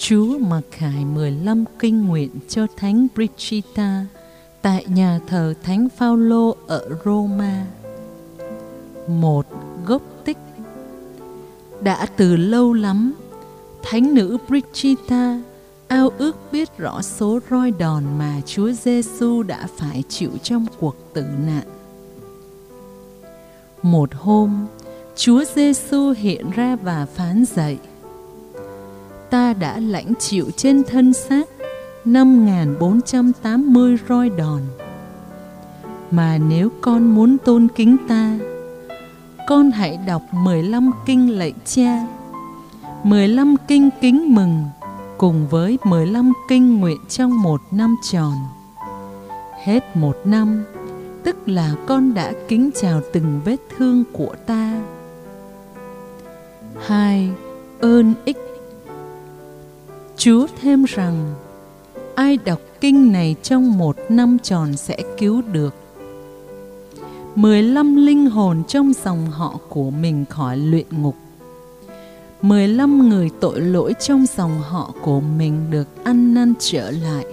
Chúa mặc khải 15 kinh nguyện cho Thánh Brigitta tại nhà thờ Thánh Phaolô ở Roma. Một gốc tích. Đã từ lâu lắm, Thánh nữ Brigitta ao ước biết rõ số roi đòn mà Chúa Giêsu đã phải chịu trong cuộc tử nạn. Một hôm, Chúa Giêsu hiện ra và phán dạy: ta đã lãnh chịu trên thân xác 5.480 roi đòn. Mà nếu con muốn tôn kính ta, con hãy đọc 15 kinh lạy Cha, 15 kinh kính mừng cùng với 15 kinh nguyện trong một năm tròn. Hết một năm, tức là con đã kính chào từng vết thương của ta. 2. Ơn ích. Chúa thêm rằng, ai đọc kinh này trong một năm tròn sẽ cứu được 15 linh hồn trong dòng họ của mình khỏi luyện ngục, 15 người tội lỗi trong dòng họ của mình được ăn năn trở lại,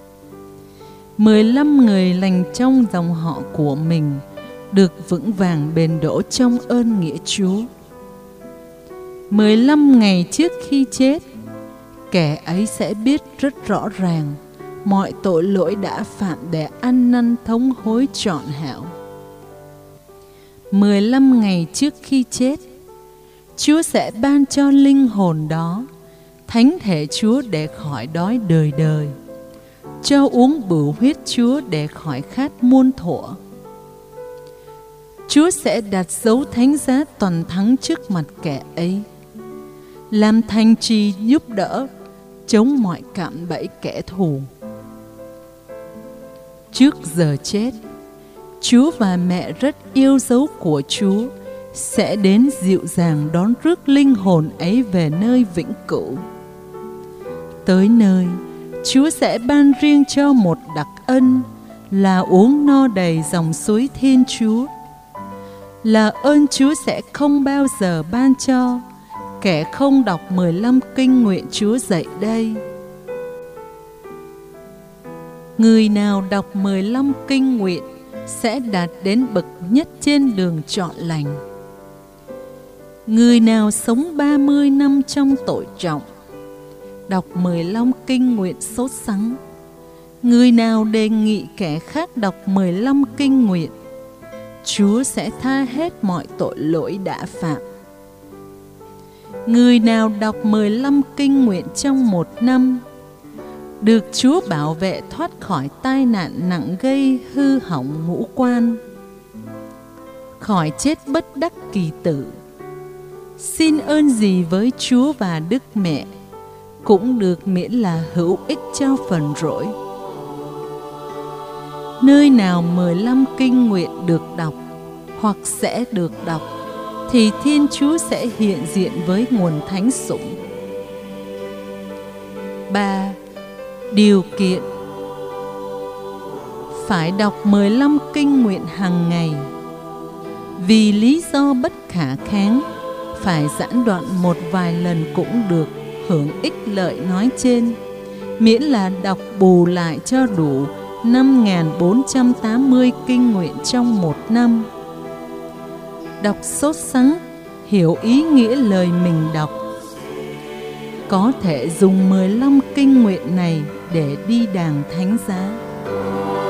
15 người lành trong dòng họ của mình được vững vàng bền đỗ trong ơn nghĩa Chúa. 15 ngày trước khi chết, kẻ ấy sẽ biết rất rõ ràng mọi tội lỗi đã phạm để ăn năn thống hối trọn hảo. 15 ngày trước khi chết, Chúa sẽ ban cho linh hồn đó thánh thể Chúa để khỏi đói đời đời, cho uống bửu huyết Chúa để khỏi khát muôn thuở. Chúa sẽ đặt dấu thánh giá toàn thắng trước mặt kẻ ấy, làm thành trì giúp đỡ chống mọi cạm bẫy kẻ thù. Trước giờ chết, Chúa và mẹ rất yêu dấu của Chúa sẽ đến dịu dàng đón rước linh hồn ấy về nơi vĩnh cửu. Tới nơi, Chúa sẽ ban riêng cho một đặc ân là uống no đầy dòng suối Thiên Chúa, là ơn Chúa sẽ không bao giờ ban cho kẻ không đọc 15 kinh nguyện Chúa dạy đây. Người nào đọc 15 kinh nguyện sẽ đạt đến bậc nhất trên đường trọn lành. Người nào sống 30 năm trong tội trọng, đọc 15 kinh nguyện sốt sắng. Người nào đề nghị kẻ khác đọc 15 kinh nguyện, Chúa sẽ tha hết mọi tội lỗi đã phạm. Người nào đọc 15 kinh nguyện trong một năm, được Chúa bảo vệ thoát khỏi tai nạn nặng gây hư hỏng ngũ quan, khỏi chết bất đắc kỳ tử. Xin ơn gì với Chúa và Đức Mẹ cũng được miễn là hữu ích cho phần rỗi. Nơi nào 15 kinh nguyện được đọc hoặc sẽ được đọc, thì Thiên Chúa sẽ hiện diện với nguồn thánh sủng. 3. Điều kiện. Phải đọc 15 kinh nguyện hàng ngày. Vì lý do bất khả kháng, phải giãn đoạn một vài lần cũng được hưởng ích lợi nói trên, miễn là đọc bù lại cho đủ 5.480 kinh nguyện trong một năm. Đọc sốt sắng, hiểu ý nghĩa lời mình đọc. Có thể dùng 15 kinh nguyện này để đi đàng thánh giá.